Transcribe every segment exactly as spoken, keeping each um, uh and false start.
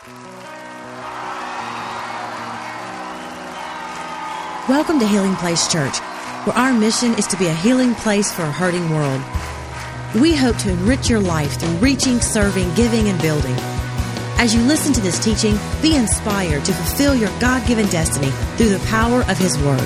Welcome to Healing Place Church, where our mission is to be a healing place for a hurting world. We hope to enrich your life through reaching, serving, giving, and building. As you listen to this teaching, be inspired to fulfill your God-given destiny through the power of His Word.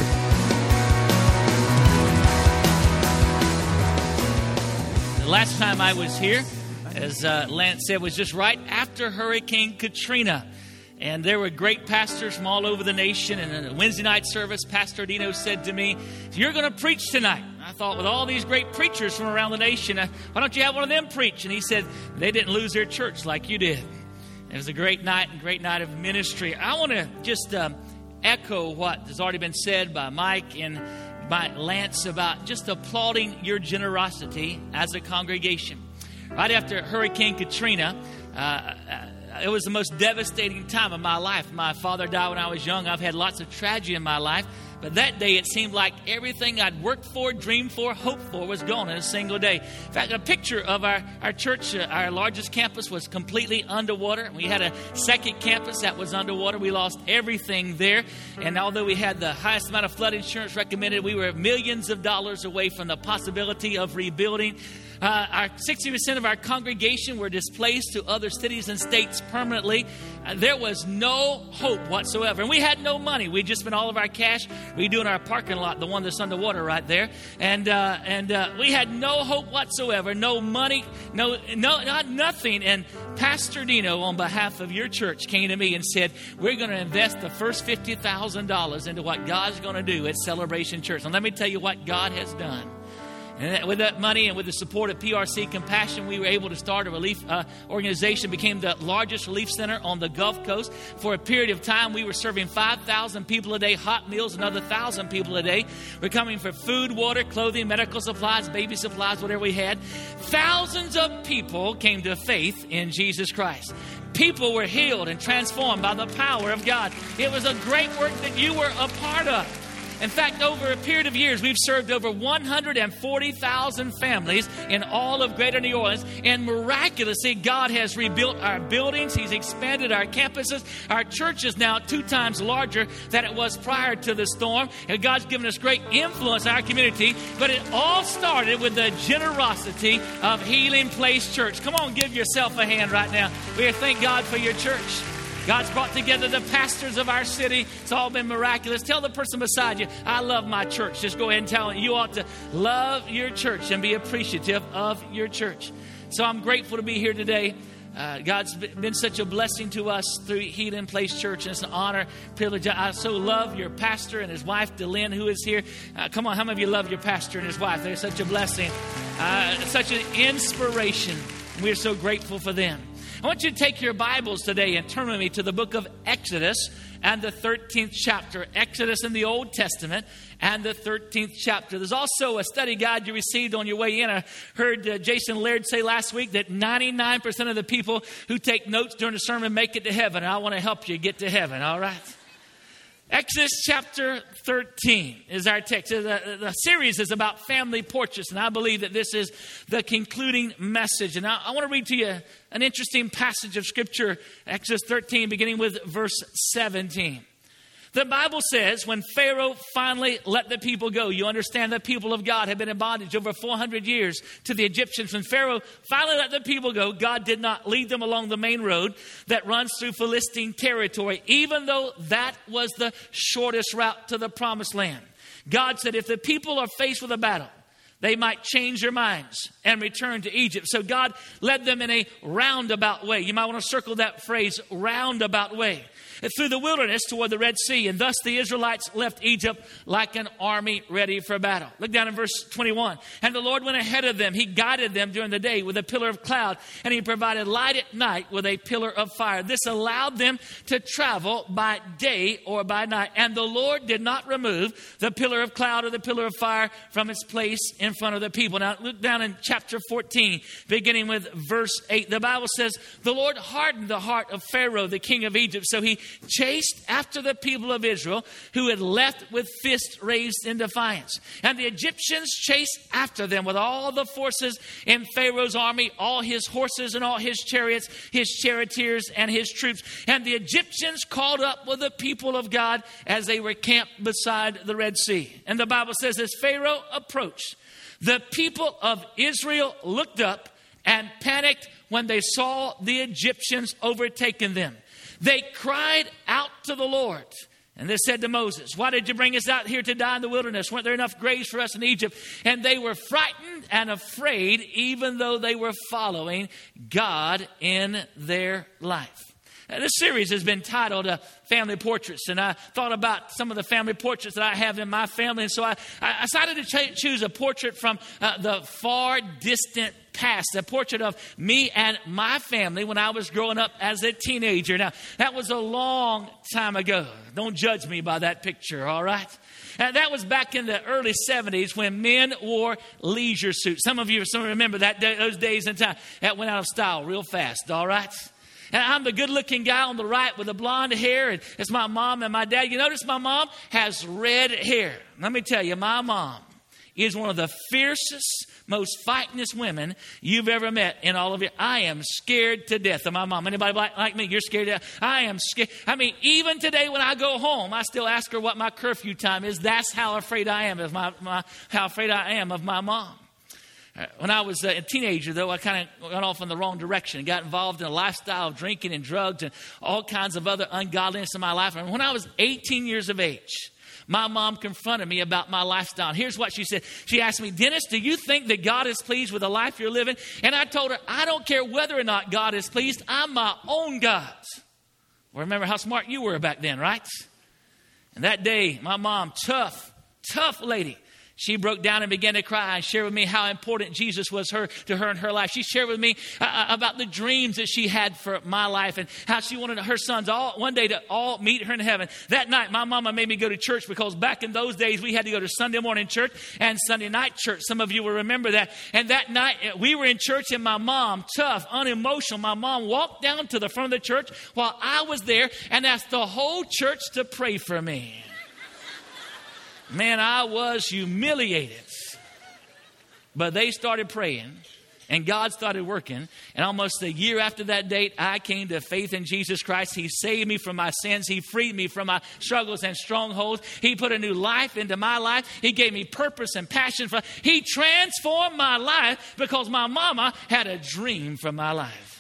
The last time I was here, as uh, Lance said, was just right after Hurricane Katrina. And there were great pastors from all over the nation. And in a Wednesday night service, Pastor Dino said to me, "You're going to preach tonight." I thought, with all these great preachers from around the nation, uh, why don't you have one of them preach? And he said, "They didn't lose their church like you did." It was a great night and great night of ministry. I want to just um, echo what has already been said by Mike and by Lance about just applauding your generosity as a congregation. Right after Hurricane Katrina, uh, it was the most devastating time of my life. My father died when I was young. I've had lots of tragedy in my life. But that day, it seemed like everything I'd worked for, dreamed for, hoped for was gone in a single day. In fact, a picture of our, our church, uh, our largest campus, was completely underwater. We had a second campus that was underwater. We lost everything there. And although we had the highest amount of flood insurance recommended, we were millions of dollars away from the possibility of rebuilding. Uh, our sixty percent of our congregation were displaced to other cities and states permanently. Uh, there was no hope whatsoever. And we had no money. We just spent all of our cash redoing our parking lot, the one that's underwater right there. And uh, and uh, we had no hope whatsoever, no money, no, no, not nothing. And Pastor Dino, on behalf of your church, came to me and said, "We're going to invest the first fifty thousand dollars into what God's going to do at Celebration Church." And let me tell you what God has done. And with that money and with the support of P R C Compassion, we were able to start a relief uh, organization, became the largest relief center on the Gulf Coast. For a period of time, we were serving five thousand people a day, hot meals, another one thousand people a day. We're coming for food, water, clothing, medical supplies, baby supplies, whatever we had. Thousands of people came to faith in Jesus Christ. People were healed and transformed by the power of God. It was a great work that you were a part of. In fact, over a period of years, we've served over one hundred forty thousand families in all of Greater New Orleans. And miraculously, God has rebuilt our buildings. He's expanded our campuses. Our church is now two times larger than it was prior to the storm. And God's given us great influence in our community. But it all started with the generosity of Healing Place Church. Come on, give yourself a hand right now. We thank God for your church. God's brought together the pastors of our city. It's all been miraculous. Tell the person beside you, "I love my church." Just go ahead and tell them you ought to love your church and be appreciative of your church. So I'm grateful to be here today. Uh, God's been such a blessing to us through Healing Place Church, and it's an honor, privilege. I so love your pastor and his wife, Delynn, who is here. Uh, come on, how many of you love your pastor and his wife? They're such a blessing, uh, such an inspiration. We're so grateful for them. I want you to take your Bibles today and turn with me to the book of Exodus and the thirteenth chapter. Exodus in the Old Testament and the thirteenth chapter. There's also a study guide you received on your way in. I heard uh, Jason Laird say last week that ninety-nine percent of the people who take notes during the sermon make it to heaven. And I want to help you get to heaven, all right? Exodus chapter thirteen is our text. The, the series is about family portraits, and I believe that this is the concluding message. And I, I want to read to you an interesting passage of Scripture, Exodus thirteen, beginning with verse seventeen. The Bible says when Pharaoh finally let the people go, you understand the people of God had been in bondage over four hundred years to the Egyptians. When Pharaoh finally let the people go, God did not lead them along the main road that runs through Philistine territory, even though that was the shortest route to the promised land. God said if the people are faced with a battle, they might change their minds and return to Egypt. So God led them in a roundabout way. You might want to circle that phrase, roundabout way. Through the wilderness toward the Red Sea. And thus the Israelites left Egypt like an army ready for battle. Look down in verse twenty-one. And the Lord went ahead of them. He guided them during the day with a pillar of cloud. And he provided light at night with a pillar of fire. This allowed them to travel by day or by night. And the Lord did not remove the pillar of cloud or the pillar of fire from its place in in front of the people. Now look down in chapter fourteen, beginning with verse eight. The Bible says, the Lord hardened the heart of Pharaoh, the king of Egypt, so he chased after the people of Israel, who had left with fists raised in defiance. And the Egyptians chased after them with all the forces in Pharaoh's army, all his horses and all his chariots, his charioteers and his troops. And the Egyptians caught up with the people of God as they were camped beside the Red Sea. And the Bible says, as Pharaoh approached, the people of Israel looked up and panicked when they saw the Egyptians overtaking them. They cried out to the Lord. And they said to Moses, why did you bring us out here to die in the wilderness? Weren't there enough graves for us in Egypt? And they were frightened and afraid, even though they were following God in their life. Now, this series has been titled uh, Family Portraits. And I thought about some of the family portraits that I have in my family. And so I, I decided to ch- choose a portrait from uh, the far distant past, a portrait of me and my family when I was growing up as a teenager. Now, that was a long time ago. Don't judge me by that picture, all right? And that was back in the early seventies when men wore leisure suits. Some of you some remember that day, those days and time. That went out of style real fast, all right? And I'm the good-looking guy on the right with the blonde hair, and it's my mom and my dad. You notice my mom has red hair. Let me tell you, my mom is one of the fiercest, most fightingest women you've ever met in all of your. I am scared to death of my mom. Anybody like, like me? You're scared to death. I am scared. I mean, even today when I go home, I still ask her what my curfew time is. That's how afraid I am of my, my how afraid I am of my mom. When I was a teenager, though, I kind of went off in the wrong direction and got involved in a lifestyle of drinking and drugs and all kinds of other ungodliness in my life. And when I was eighteen years of age, my mom confronted me about my lifestyle. And here's what she said. She asked me, Dennis, do you think that God is pleased with the life you're living? And I told her, I don't care whether or not God is pleased. I'm my own God. Well, remember how smart you were back then, right? And that day, my mom, tough, tough lady, she broke down and began to cry and share with me how important Jesus was her to her in her life. She shared with me uh, about the dreams that she had for my life and how she wanted her sons all one day to all meet her in heaven. That night, my mama made me go to church because back in those days, we had to go to Sunday morning church and Sunday night church. Some of you will remember that. And that night, we were in church and my mom, tough, unemotional, my mom walked down to the front of the church while I was there and asked the whole church to pray for me. Man, I was humiliated. But they started praying, and God started working. And almost a year after that date, I came to faith in Jesus Christ. He saved me from my sins. He freed me from my struggles and strongholds. He put a new life into my life. He gave me purpose and passion. For, he transformed my life because my mama had a dream for my life.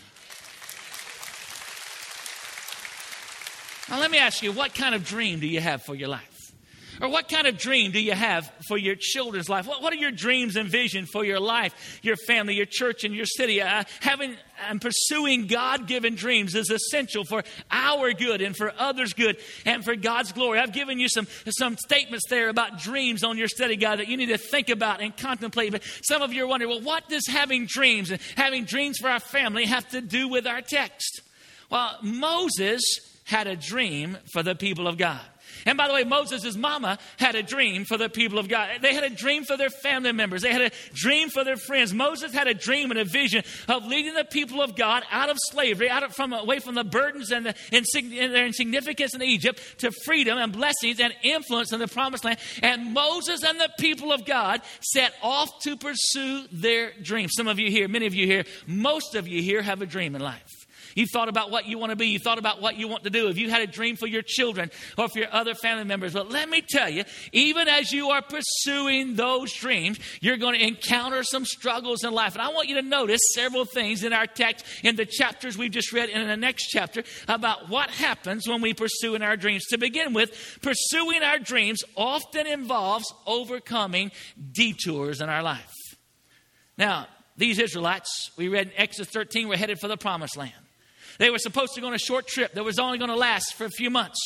Now, let me ask you, what kind of dream do you have for your life? Or what kind of dream do you have for your children's life? What, what are your dreams and vision for your life, your family, your church, and your city? Uh, having and pursuing God-given dreams is essential for our good and for others' good and for God's glory. I've given you some, some statements there about dreams on your study guide that you need to think about and contemplate. But some of you are wondering, well, what does having dreams and having dreams for our family have to do with our text? Well, Moses had a dream for the people of God. And by the way, Moses' mama had a dream for the people of God. They had a dream for their family members. They had a dream for their friends. Moses had a dream and a vision of leading the people of God out of slavery, out of, from away from the burdens and, the, and their insignificance in Egypt to freedom and blessings and influence in the promised land. And Moses and the people of God set off to pursue their dreams. Some of you here, many of you here, most of you here have a dream in life. You've thought about what you want to be. You've thought about what you want to do. If you had a dream for your children or for your other family members. But let me tell you, even as you are pursuing those dreams, you're going to encounter some struggles in life. And I want you to notice several things in our text, in the chapters we've just read, and in the next chapter, about what happens when we pursue in our dreams. To begin with, pursuing our dreams often involves overcoming detours in our life. Now, these Israelites, we read in Exodus thirteen, were headed for the promised land. They were supposed to go on a short trip that was only going to last for a few months.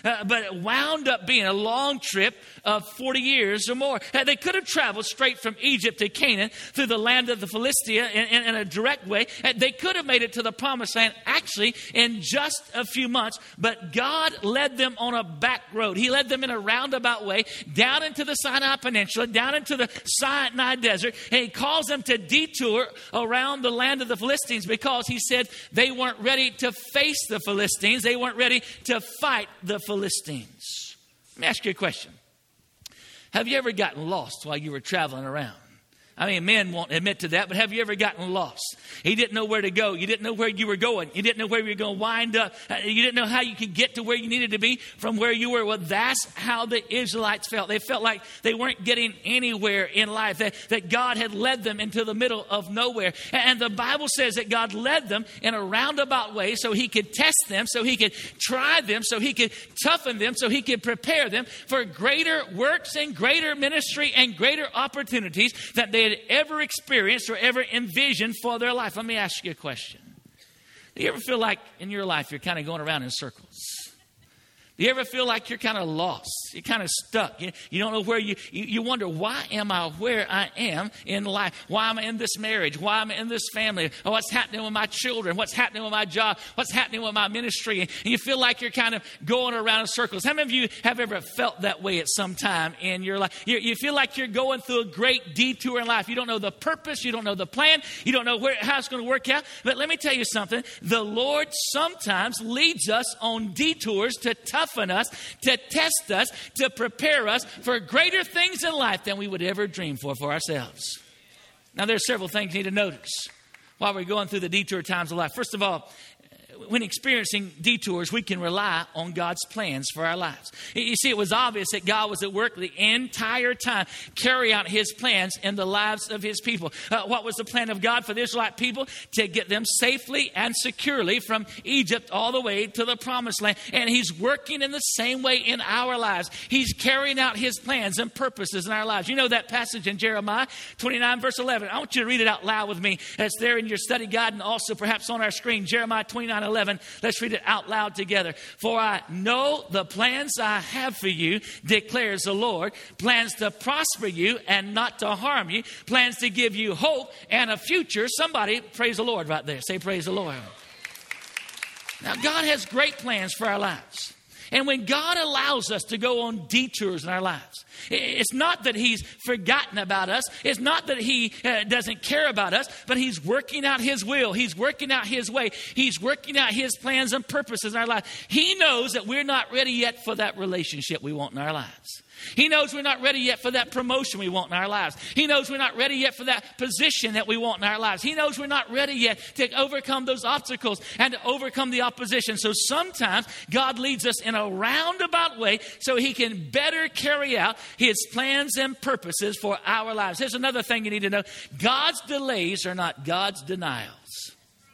Uh, but it wound up being a long trip of forty years or more. Uh, they could have traveled straight from Egypt to Canaan through the land of the Philistia in, in, in a direct way. Uh, they could have made it to the promised land actually in just a few months. But God led them on a back road. He led them in a roundabout way down into the Sinai Peninsula, down into the Sinai Desert. And he calls them to detour around the land of the Philistines because he said they weren't ready to face the Philistines. They weren't ready to fight the Philistines. Let me ask you a question. Have you ever gotten lost while you were traveling around? I mean, men won't admit to that, but have you ever gotten lost? You didn't know where to go. You didn't know where you were going. You didn't know where you were going to wind up. You didn't know how you could get to where you needed to be from where you were. Well, that's how the Israelites felt. They felt like they weren't getting anywhere in life, that, that God had led them into the middle of nowhere. And the Bible says that God led them in a roundabout way so he could test them, so he could try them, so he could toughen them, so he could prepare them for greater works and greater ministry and greater opportunities that they had ever experienced or ever envisioned for their life. Let me ask you a question. Do you ever feel like in your life you're kind of going around in circles? Do you ever feel like you're kind of lost? You're kind of stuck. You, you don't know where you, you, you wonder, why am I where I am in life? Why am I in this marriage? Why am I in this family? Oh, what's happening with my children? What's happening with my job? What's happening with my ministry? And you feel like you're kind of going around in circles. How many of you have ever felt that way at some time in your life? You, you feel like you're going through a great detour in life. You don't know the purpose. You don't know the plan. You don't know where, how it's going to work out. But let me tell you something. The Lord sometimes leads us on detours to toughen us, to test us, to prepare us for greater things in life than we would ever dream for for ourselves. Now, there's several things you need to notice while we're going through the detour times of life. First of all, when experiencing detours, we can rely on God's plans for our lives. You see, it was obvious that God was at work the entire time, carry out his plans in the lives of his people. Uh, what was the plan of God for the Israelite people? To get them safely and securely from Egypt all the way to the promised land. And he's working in the same way in our lives. He's carrying out his plans and purposes in our lives. You know that passage in Jeremiah twenty-nine, verse eleven. I want you to read it out loud with me. It's there in your study guide and also perhaps on our screen. Jeremiah twenty-nine, eleven. Let's read it out loud together. For I know the plans I have for you, declares the Lord. Plans to prosper you and not to harm you. Plans to give you hope and a future. Somebody praise the Lord right there. Say praise the Lord. Now, God has great plans for our lives. And when God allows us to go on detours in our lives, it's not that he's forgotten about us. It's not that he uh, doesn't care about us, but he's working out his will. He's working out his way. He's working out his plans and purposes in our life. He knows that we're not ready yet for that relationship we want in our lives. He knows we're not ready yet for that promotion we want in our lives. He knows we're not ready yet for that position that we want in our lives. He knows we're not ready yet to overcome those obstacles and to overcome the opposition. So sometimes God leads us in a roundabout way so he can better carry out his plans and purposes for our lives. Here's another thing you need to know. God's delays are not God's denials.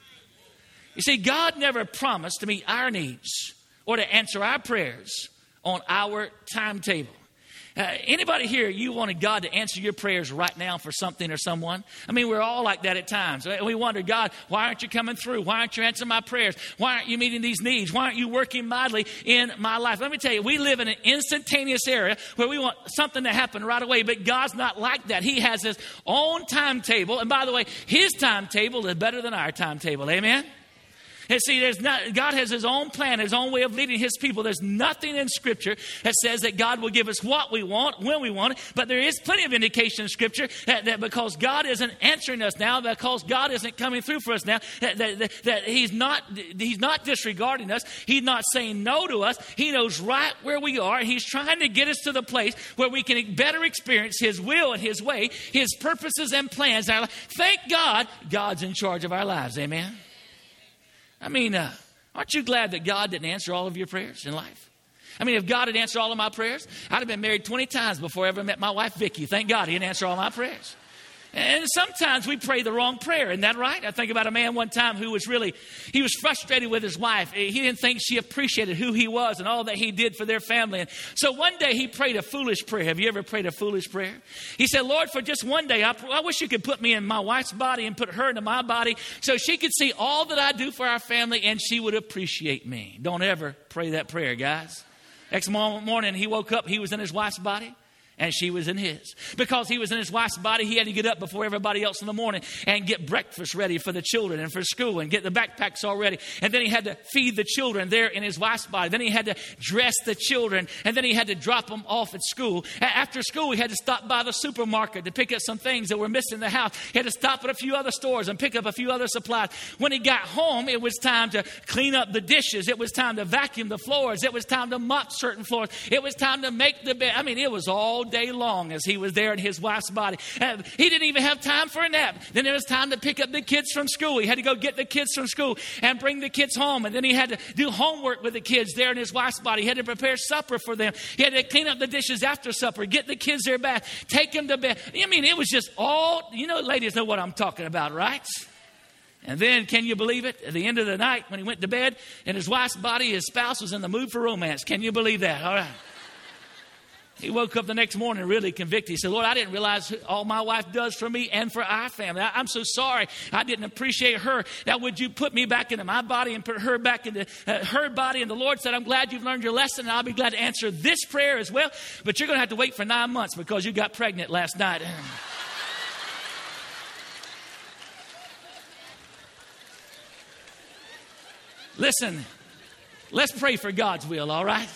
You see, God never promised to meet our needs or to answer our prayers on our timetable. Uh, anybody here, you wanted God to answer your prayers right now for something or someone? I mean, we're all like that at times. We wonder, God, why aren't you coming through? Why aren't you answering my prayers? Why aren't you meeting these needs? Why aren't you working mightily in my life? Let me tell you, we live in an instantaneous era where we want something to happen right away, but God's not like that. He has his own timetable. And by the way, his timetable is better than our timetable. Amen? And see, there's not, God has his own plan, his own way of leading his people. There's nothing in Scripture that says that God will give us what we want, when we want it. But there is plenty of indication in Scripture that, that because God isn't answering us now, because God isn't coming through for us now, that, that, that, that he's not he's not disregarding us. He's not saying no to us. He knows right where we are. He's trying to get us to the place where we can better experience his will and his way, his purposes and plans in our life. Thank God, God's in charge of our lives. Amen. I mean, uh, aren't you glad that God didn't answer all of your prayers in life? I mean, if God had answered all of my prayers, I'd have been married twenty times before I ever met my wife, Vicki. Thank God he didn't answer all my prayers. And sometimes we pray the wrong prayer. Isn't that right? I think about a man one time who was really, he was frustrated with his wife. He didn't think she appreciated who he was and all that he did for their family. And so one day he prayed a foolish prayer. Have you ever prayed a foolish prayer? He said, Lord, for just one day, I, I wish you could put me in my wife's body and put her into my body so she could see all that I do for our family and she would appreciate me. Don't ever pray that prayer, guys. Next morning, he woke up. He was in his wife's body, and she was in his. Because he was in his wife's body, he had to get up before everybody else in the morning and get breakfast ready for the children and for school and get the backpacks all ready. And then he had to feed the children there in his wife's body. Then he had to dress the children, and then he had to drop them off at school. After school, he had to stop by the supermarket to pick up some things that were missing in the house. He had to stop at a few other stores and pick up a few other supplies. When he got home, it was time to clean up the dishes. It was time to vacuum the floors. It was time to mop certain floors. It was time to make the bed. I mean, it was all day long as he was there in his wife's body. Uh, he didn't even have time for a nap. Then it was time to pick up the kids from school. He had to go get the kids from school and bring the kids home. And then he had to do homework with the kids there in his wife's body. He had to prepare supper for them. He had to clean up the dishes after supper, get the kids their bath, take them to bed. I mean, it was just all, you know, ladies know what I'm talking about, right? And then, can you believe it? At the end of the night, when he went to bed in his wife's body, his spouse was in the mood for romance. Can you believe that? All right. He woke up the next morning really convicted. He said, Lord, I didn't realize all my wife does for me and for our family. I, I'm so sorry. I didn't appreciate her. Now, would you put me back into my body and put her back into uh, her body? And the Lord said, I'm glad you've learned your lesson, and I'll be glad to answer this prayer as well. But you're going to have to wait for nine months because you got pregnant last night. Listen, let's pray for God's will, all right?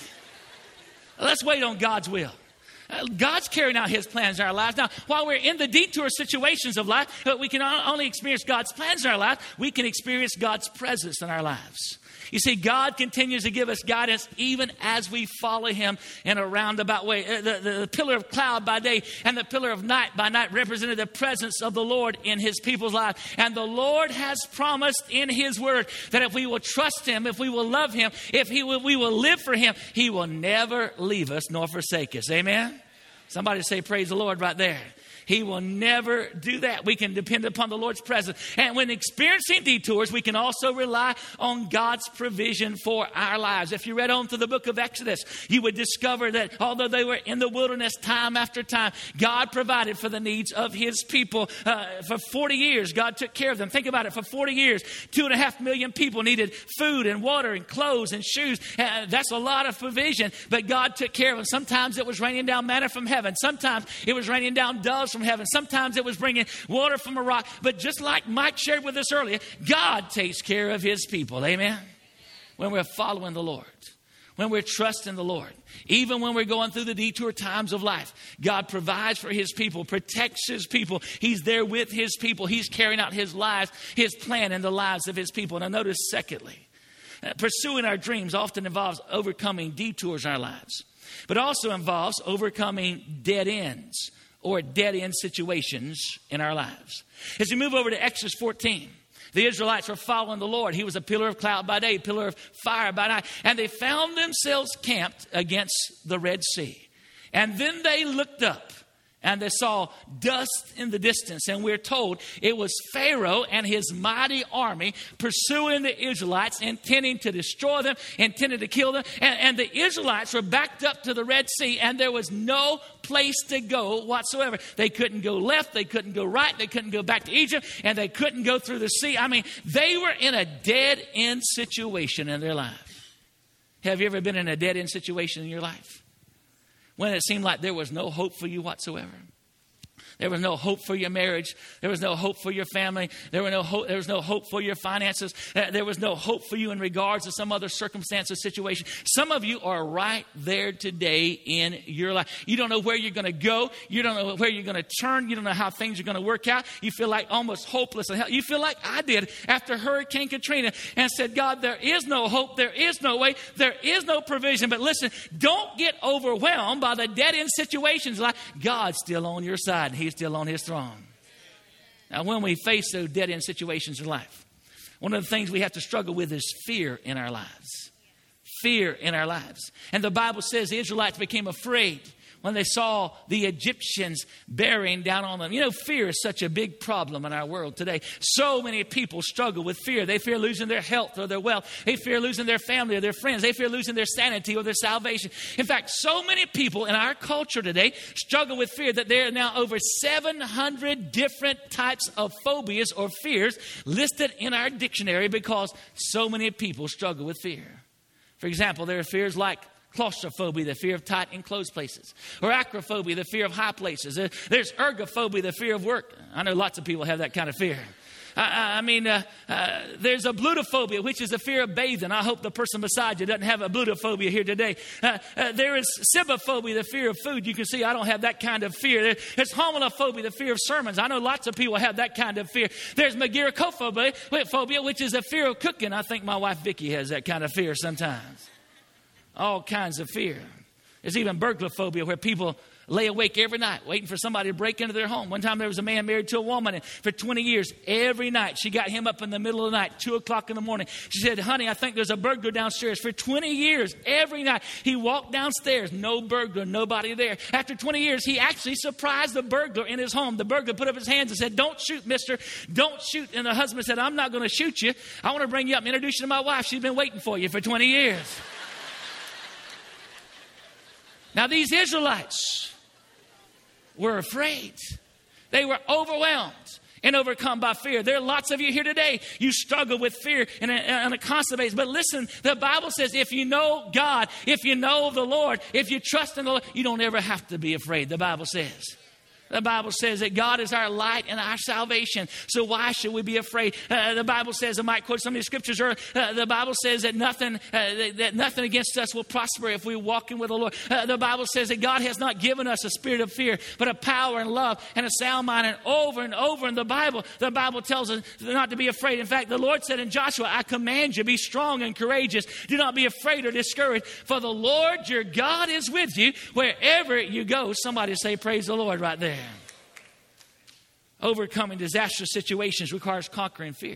Let's wait on God's will. Uh, God's carrying out his plans in our lives. Now, while we're in the detour situations of life, uh, we can not only experience God's plans in our life, we can experience God's presence in our lives. You see, God continues to give us guidance even as we follow him in a roundabout way. Uh, the, the, the pillar of cloud by day and the pillar of night by night represented the presence of the Lord in his people's lives. And the Lord has promised in his word that if we will trust him, if we will love him, if he will, we will live for him, he will never leave us nor forsake us. Amen? Somebody say, praise the Lord right there. He will never do that. We can depend upon the Lord's presence. And when experiencing detours, we can also rely on God's provision for our lives. If you read on through the book of Exodus, you would discover that although they were in the wilderness time after time, God provided for the needs of his people. Uh, for forty years, God took care of them. Think about it. For forty years, two and a half million people needed food and water and clothes and shoes. Uh, that's a lot of provision, but God took care of them. Sometimes it was raining down manna from heaven. Sometimes it was raining down doves from heaven. Sometimes it was bringing water from a rock. But just like Mike shared with us earlier, God takes care of his people. Amen? When we're following the Lord, when we're trusting the Lord, even when we're going through the detour times of life, God provides for his people, protects his people. He's there with his people. He's carrying out his lives, his plan in the lives of his people. Now notice, secondly, pursuing our dreams often involves overcoming detours in our lives, but also involves overcoming dead ends or dead-end situations in our lives. As we move over to Exodus fourteen, the Israelites were following the Lord. He was a pillar of cloud by day, pillar of fire by night. And they found themselves camped against the Red Sea. And then they looked up, and they saw dust in the distance. And we're told it was Pharaoh and his mighty army pursuing the Israelites, intending to destroy them, intending to kill them. And, and the Israelites were backed up to the Red Sea, and there was no place to go whatsoever. They couldn't go left. They couldn't go right. They couldn't go back to Egypt, and they couldn't go through the sea. I mean, they were in a dead-end situation in their life. Have you ever been in a dead-end situation in your life? When it seemed like there was no hope for you whatsoever. There was no hope for your marriage. There was no hope for your family. There, were no hope, there was no hope for your finances. There was no hope for you in regards to some other circumstance or situation. Some of you are right there today in your life. You don't know where you're going to go. You don't know where you're going to turn. You don't know how things are going to work out. You feel like almost hopeless. You feel like I did after Hurricane Katrina and said, God, there is no hope. There is no way. There is no provision. But listen, don't get overwhelmed by the dead-end situations. Like God's still on your side. He's still on his throne. Now, when we face those dead-end situations in life, one of the things we have to struggle with is fear in our lives. Fear in our lives. And the Bible says the Israelites became afraid when they saw the Egyptians bearing down on them. You know, fear is such a big problem in our world today. So many people struggle with fear. They fear losing their health or their wealth. They fear losing their family or their friends. They fear losing their sanity or their salvation. In fact, so many people in our culture today struggle with fear that there are now over seven hundred different types of phobias or fears listed in our dictionary because so many people struggle with fear. For example, there are fears like claustrophobia, the fear of tight enclosed places. Or acrophobia, the fear of high places. There's ergophobia, the fear of work. I know lots of people have that kind of fear. I, I mean, uh, uh, there's a blutophobia, which is the fear of bathing. I hope the person beside you doesn't have a blutophobia here today. Uh, uh, there is sibophobia, the fear of food. You can see I don't have that kind of fear. There, there's homilophobia, the fear of sermons. I know lots of people have that kind of fear. There's megaricophobia, which is the fear of cooking. I think my wife Vicky has that kind of fear sometimes. All kinds of fear. There's even burglophobia, where people lay awake every night waiting for somebody to break into their home. One time there was a man married to a woman, and for twenty years, every night she got him up in the middle of the night, two o'clock in the morning. She said, honey, I think there's a burglar downstairs. For twenty years, every night, he walked downstairs, no burglar, nobody there. After twenty years, he actually surprised the burglar in his home. The burglar put up his hands and said, don't shoot, mister, don't shoot. And the husband said, I'm not going to shoot you. I want to bring you up and introduce you to my wife. She's been waiting for you for twenty years. Now, these Israelites were afraid. They were overwhelmed and overcome by fear. There are lots of you here today. You struggle with fear on a, on a constant basis. But listen, the Bible says if you know God, if you know the Lord, if you trust in the Lord, you don't ever have to be afraid, the Bible says. The Bible says that God is our light and our salvation. So why should we be afraid? Uh, the Bible says, I might quote some of these scriptures, or uh, the Bible says that nothing, uh, that, that nothing against us will prosper if we walk in with the Lord. Uh, the Bible says that God has not given us a spirit of fear, but a power and love and a sound mind. And over and over in the Bible, the Bible tells us not to be afraid. In fact, the Lord said in Joshua, I command you, be strong and courageous. Do not be afraid or discouraged, for the Lord your God is with you wherever you go. Somebody say, praise the Lord right there. Overcoming disastrous situations requires conquering fear.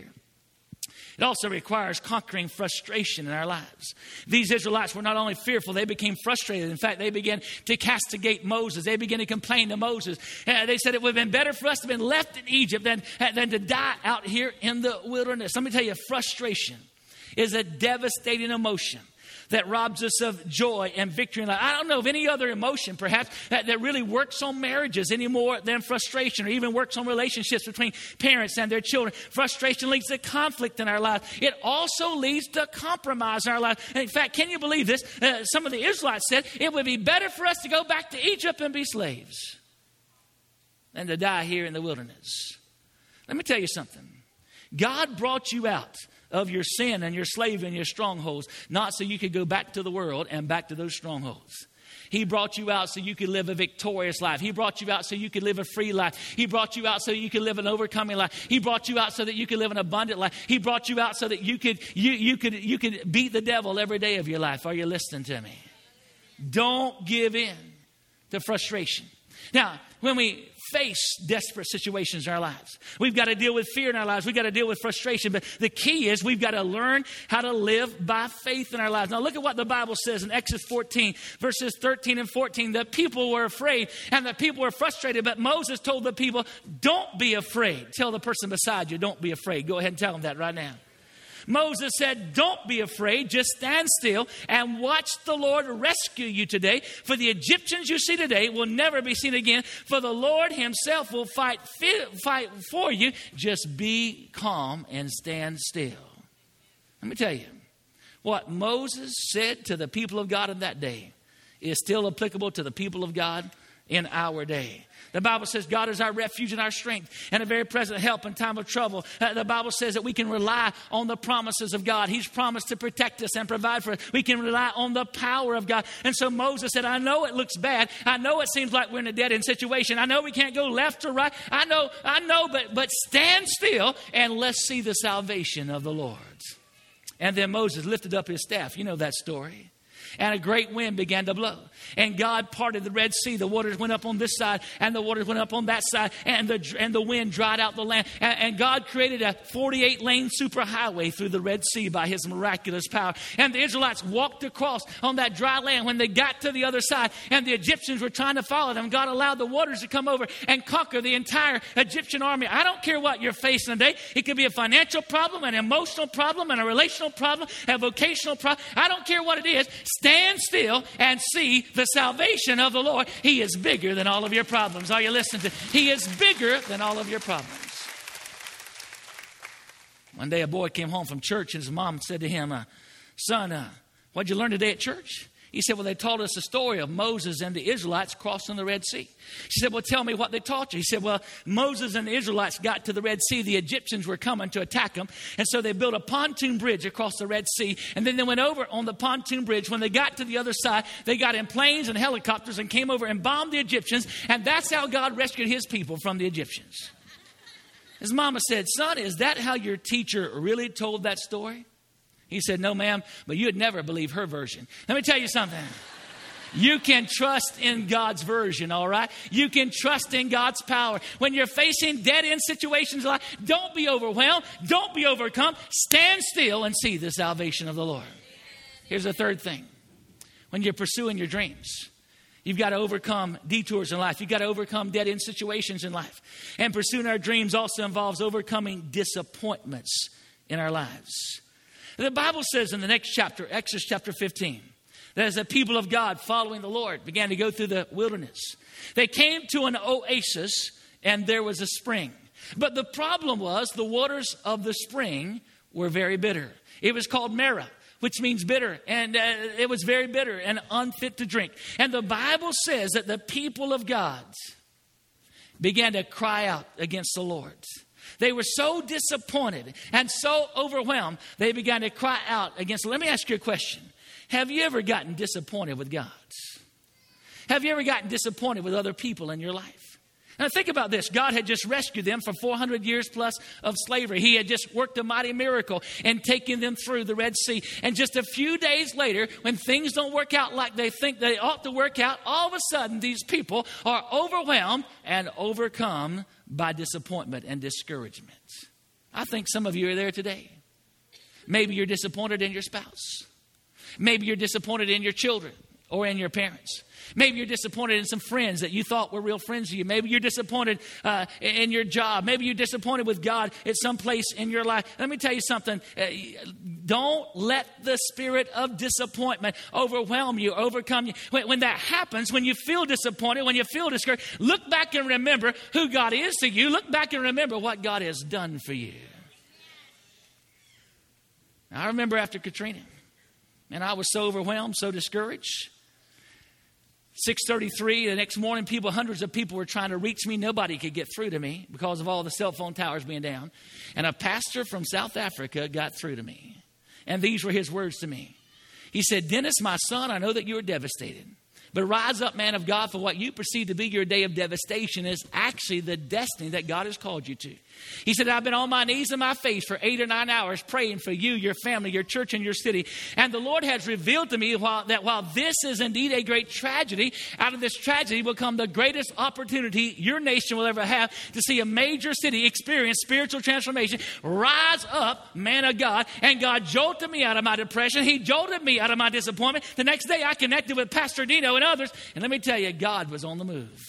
It also requires conquering frustration in our lives. These Israelites were not only fearful, they became frustrated. In fact, they began to castigate Moses. They began to complain to Moses. Uh, they said it would have been better for us to have been left in Egypt than, than to die out here in the wilderness. Let me tell you, frustration is a devastating emotion that robs us of joy and victory in life. I don't know of any other emotion, perhaps, that, that really works on marriages any more than frustration, or even works on relationships between parents and their children. Frustration leads to conflict in our lives. It also leads to compromise in our lives. And in fact, can you believe this? Uh, some of the Israelites said it would be better for us to go back to Egypt and be slaves than to die here in the wilderness. Let me tell you something. God brought you out of your sin and your slave and your strongholds, not so you could go back to the world and back to those strongholds. He brought you out so you could live a victorious life. He brought you out so you could live a free life. He brought you out so you could live an overcoming life. He brought you out so that you could live an abundant life. He brought you out so that you could you you could you could beat the devil every day of your life. Are you listening to me? Don't give in to frustration. Now, when we face desperate situations in our lives, we've got to deal with fear in our lives. We've got to deal with frustration. But the key is we've got to learn how to live by faith in our lives. Now look at what the Bible says in Exodus fourteen, verses thirteen and fourteen. The people were afraid and the people were frustrated. But Moses told the people, don't be afraid. Tell the person beside you, don't be afraid. Go ahead and tell them that right now. Moses said, don't be afraid, just stand still and watch the Lord rescue you today. For the Egyptians you see today will never be seen again. For the Lord himself will fight, fight for you. Just be calm and stand still. Let me tell you, what Moses said to the people of God in that day is still applicable to the people of God in our day. The Bible says God is our refuge and our strength and a very present help in time of trouble. Uh, the Bible says that we can rely on the promises of God. He's promised to protect us and provide for us. We can rely on the power of God. And so Moses said, I know it looks bad. I know it seems like we're in a dead-end situation. I know we can't go left or right. I know, I know, but, but stand still and let's see the salvation of the Lord. And then Moses lifted up his staff. You know that story. And a great wind began to blow. And God parted the Red Sea. The waters went up on this side and the waters went up on that side. And the and the wind dried out the land. And, and God created a forty-eight lane superhighway through the Red Sea by his miraculous power. And the Israelites walked across on that dry land. When they got to the other side and the Egyptians were trying to follow them, God allowed the waters to come over and conquer the entire Egyptian army. I don't care what you're facing today. It could be a financial problem, an emotional problem, and a relational problem, a vocational problem. I don't care what it is. Stand still and see the salvation of the Lord. He is bigger than all of your problems. Are you listening to? He is bigger than all of your problems. One day a boy came home from church and his mom said to him, uh, son, uh, what'd you learn today at church? He said, well, they told us the story of Moses and the Israelites crossing the Red Sea. She said, well, tell me what they taught you. He said, well, Moses and the Israelites got to the Red Sea. The Egyptians were coming to attack them. And so they built a pontoon bridge across the Red Sea. And then they went over on the pontoon bridge. When they got to the other side, they got in planes and helicopters and came over and bombed the Egyptians. And that's how God rescued his people from the Egyptians. His mama said, son, is that how your teacher really told that story? He said, no, ma'am, but you'd never believe her version. Let me tell you something. You can trust in God's version, all right? You can trust in God's power. When you're facing dead-end situations in life, don't be overwhelmed. Don't be overcome. Stand still and see the salvation of the Lord. Here's the third thing. When you're pursuing your dreams, you've got to overcome detours in life. You've got to overcome dead-end situations in life. And pursuing our dreams also involves overcoming disappointments in our lives. The Bible says in the next chapter, Exodus chapter fifteen, that as the people of God following the Lord began to go through the wilderness, they came to an oasis and there was a spring. But the problem was the waters of the spring were very bitter. It was called Marah, which means bitter. And uh, it was very bitter and unfit to drink. And the Bible says that the people of God began to cry out against the Lord. They were so disappointed and so overwhelmed, they began to cry out against. Let me ask you a question. Have you ever gotten disappointed with God? Have you ever gotten disappointed with other people in your life? Now think about this. God had just rescued them from four hundred years plus of slavery. He had just worked a mighty miracle and taken them through the Red Sea. And just a few days later, when things don't work out like they think they ought to work out, all of a sudden these people are overwhelmed and overcome by disappointment and discouragement. I think some of you are there today. Maybe you're disappointed in your spouse. Maybe you're disappointed in your children or in your parents. Maybe you're disappointed in some friends that you thought were real friends to you. Maybe you're disappointed uh, in your job. Maybe you're disappointed with God at some place in your life. Let me tell you something. Uh, don't let the spirit of disappointment overwhelm you, overcome you. When, when that happens, when you feel disappointed, when you feel discouraged, look back and remember who God is to you. Look back and remember what God has done for you. I remember after Katrina, and I was so overwhelmed, so discouraged. six thirty-three, the next morning, people, hundreds of people were trying to reach me. Nobody could get through to me because of all the cell phone towers being down. And a pastor from South Africa got through to me. And these were his words to me. He said, Dennis, my son, I know that you are devastated. But rise up, man of God, for what you perceive to be your day of devastation is actually the destiny that God has called you to. He said, I've been on my knees in my face for eight or nine hours praying for you, your family, your church, and your city. And the Lord has revealed to me while, that while this is indeed a great tragedy, out of this tragedy will come the greatest opportunity your nation will ever have to see a major city experience spiritual transformation. Rise up, man of God. And God jolted me out of my depression. He jolted me out of my disappointment. The next day I connected with Pastor Dino and others. And let me tell you, God was on the move.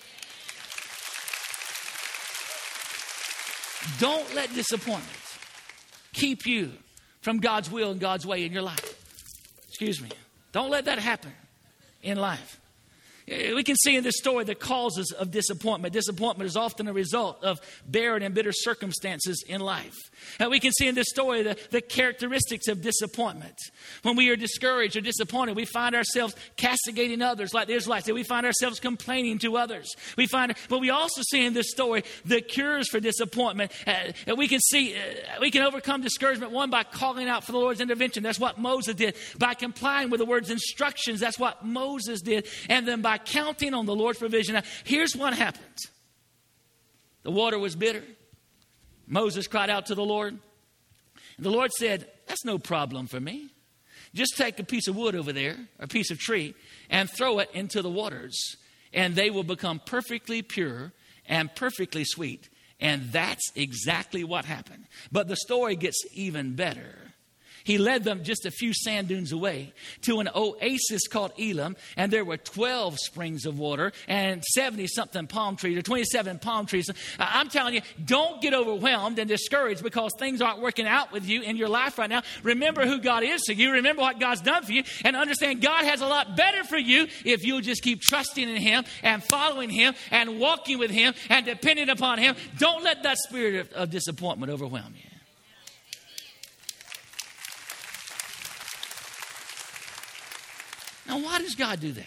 Don't let disappointment keep you from God's will and God's way in your life. Excuse me. Don't let that happen in life. We can see in this story the causes of disappointment. Disappointment is often a result of barren and bitter circumstances in life. And we can see in this story the, the characteristics of disappointment. When we are discouraged or disappointed, we find ourselves castigating others like the Israelites. We find ourselves complaining to others. We find, but we also see in this story the cures for disappointment. Uh, we can see, uh, we can overcome discouragement, one, by calling out for the Lord's intervention. That's what Moses did. By complying with the word's instructions. That's what Moses did. And then by counting on the Lord's provision. Now, here's what happened. The water was bitter. Moses cried out to the Lord. And the Lord said, that's no problem for me. Just take a piece of wood over there, a piece of tree, and throw it into the waters. And they will become perfectly pure and perfectly sweet. And that's exactly what happened. But the story gets even better. He led them just a few sand dunes away to an oasis called Elim. And there were twelve springs of water and seventy-something palm trees or twenty-seven palm trees. I'm telling you, don't get overwhelmed and discouraged because things aren't working out with you in your life right now. Remember who God is to you. Remember what God's done for you. And understand God has a lot better for you if you'll just keep trusting in Him and following Him and walking with Him and depending upon Him. Don't let that spirit of, of disappointment overwhelm you. Now, why does God do that?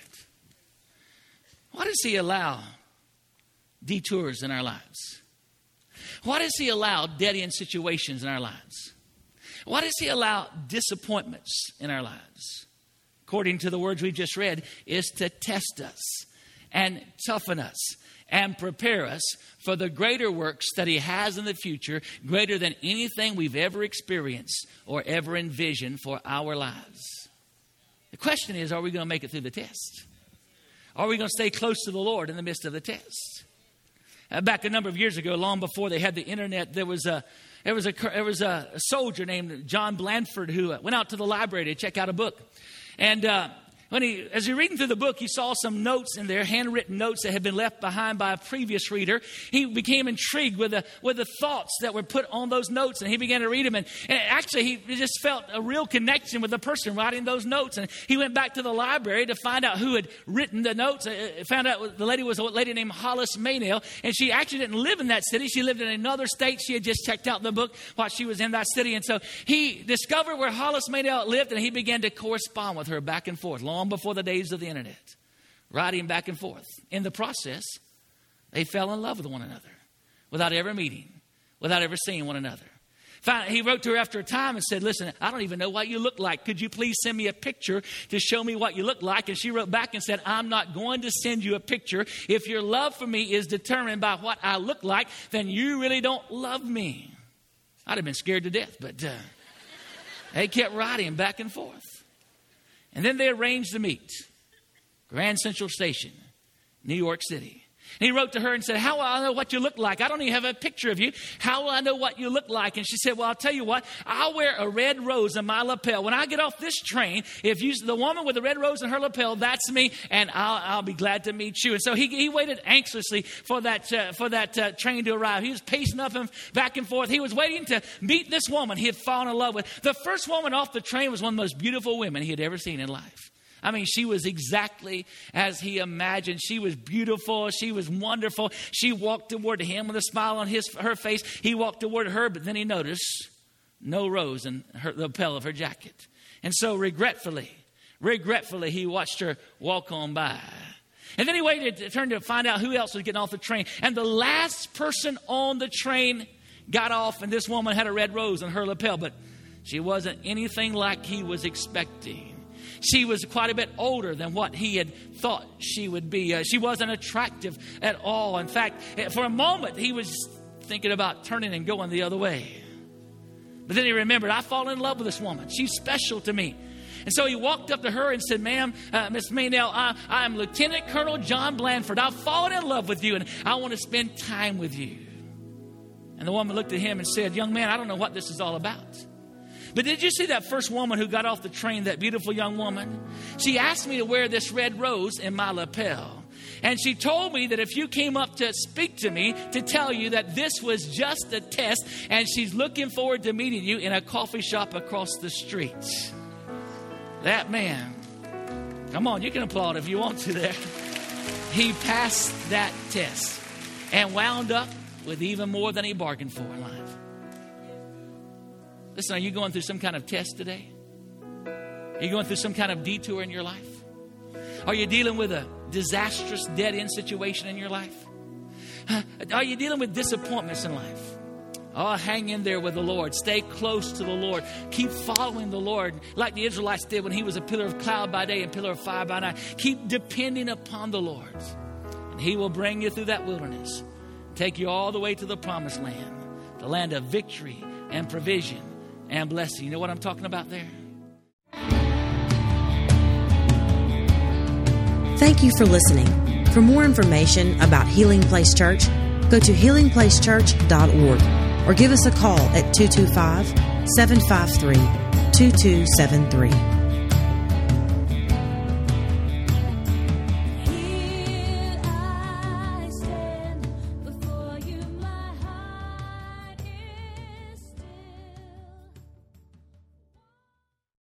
Why does he allow detours in our lives? Why does he allow dead-end situations in our lives? Why does he allow disappointments in our lives? According to the words we just read, is to test us and toughen us and prepare us for the greater works that he has in the future, greater than anything we've ever experienced or ever envisioned for our lives. The question is, are we going to make it through the test? Are we going to stay close to the Lord in the midst of the test? Uh, back a number of years ago, long before they had the internet, there was a there was a there was a, a soldier named John Blanford who uh, went out to the library to check out a book, and uh, when he, as he was reading through the book, he saw some notes in there, handwritten notes that had been left behind by a previous reader. He became intrigued with the with the thoughts that were put on those notes, and he began to read them. And, and actually, he just felt a real connection with the person writing those notes. And he went back to the library to find out who had written the notes. Uh, found out the lady was a lady named Hollis Maynell, and she actually didn't live in that city. She lived in another state. She had just checked out the book while she was in that city. And so he discovered where Hollis Maynell lived, and he began to correspond with her back and forth, long before the days of the internet, writing back and forth. In the process, they fell in love with one another without ever meeting, without ever seeing one another. Finally, he wrote to her after a time and said, listen, I don't even know what you look like. Could you please send me a picture to show me what you look like? And she wrote back and said, I'm not going to send you a picture. If your love for me is determined by what I look like, then you really don't love me. I'd have been scared to death, but uh, they kept writing back and forth. And then they arranged to meet. Grand Central Station, New York City. And he wrote to her and said, how will I know what you look like? I don't even have a picture of you. How will I know what you look like? And she said, well, I'll tell you what. I'll wear a red rose in my lapel. When I get off this train, if you, the woman with the red rose in her lapel, that's me, and I'll, I'll be glad to meet you. And so he, he waited anxiously for that, uh, for that uh, train to arrive. He was pacing up and back and forth. He was waiting to meet this woman he had fallen in love with. The first woman off the train was one of the most beautiful women he had ever seen in life. I mean, she was exactly as he imagined. She was beautiful. She was wonderful. She walked toward him with a smile on his her face. He walked toward her, but then he noticed no rose in her, the lapel of her jacket. And so regretfully, regretfully, he watched her walk on by. And then he waited to turn to find out who else was getting off the train. And the last person on the train got off, and this woman had a red rose in her lapel, but she wasn't anything like he was expecting. She was quite a bit older than what he had thought she would be. Uh, she wasn't attractive at all. In fact, for a moment, he was thinking about turning and going the other way. But then he remembered, I fall in love with this woman. She's special to me. And so he walked up to her and said, ma'am, uh, Miss Maynell, I, I'm Lieutenant Colonel John Blanford. I've fallen in love with you, and I want to spend time with you. And the woman looked at him and said, young man, I don't know what this is all about. But did you see that first woman who got off the train, that beautiful young woman? She asked me to wear this red rose in my lapel. And she told me that if you came up to speak to me, to tell you that this was just a test, and she's looking forward to meeting you in a coffee shop across the street. That man, come on, you can applaud if you want to there. He passed that test and wound up with even more than he bargained for in life. Listen, are you going through some kind of test today? Are you going through some kind of detour in your life? Are you dealing with a disastrous dead-end situation in your life? Are you dealing with disappointments in life? Oh, hang in there with the Lord. Stay close to the Lord. Keep following the Lord like the Israelites did when he was a pillar of cloud by day and pillar of fire by night. Keep depending upon the Lord. And he will bring you through that wilderness. Take you all the way to the promised land. The land of victory and provision and blessing. You know what I'm talking about there? Thank you for listening. For more information about Healing Place Church, go to healing place church dot org or give us a call at two two five, seven five three, two two seven three.